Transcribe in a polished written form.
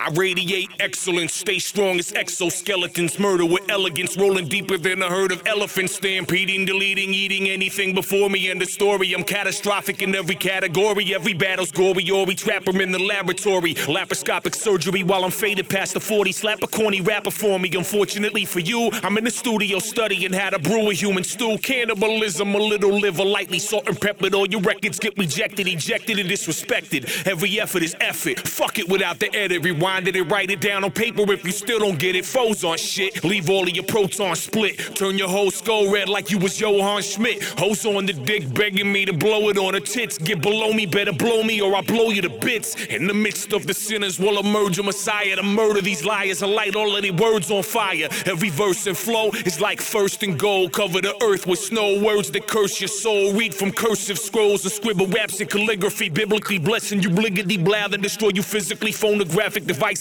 I radiate excellence, stay strong as exoskeletons, murder with elegance, rolling deeper than a herd of elephants, stampeding, deleting, eating anything before me. End the story, I'm catastrophic in every category, every battle's gory, or we trap 'em in the laboratory. Laparoscopic surgery while I'm faded past the 40, slap a corny rapper for me. Unfortunately for you, I'm in the studio studying how to brew a human stew. Cannibalism, a little liver, lightly salt and peppered. All your records get rejected, ejected, and disrespected. Every effort is effort. Fuck it without the edit. Rewind it and write it down on paper if you still don't get it. Foes on shit. Leave all of your protons split. Turn your whole skull red like you was Johann Schmidt. Hoes on the dick begging me to blow it on her tits. Get below me, better blow me or I'll blow you to bits. In the midst of the sinners will emerge a messiah to murder these liars and light all of their words on fire. Every verse and flow is like first and gold. Cover the earth with snow, words that curse your soul. Read from cursive scrolls and scribble raps in calligraphy. Biblically blessing you bliggity blather, destroy you physically. Phonographic device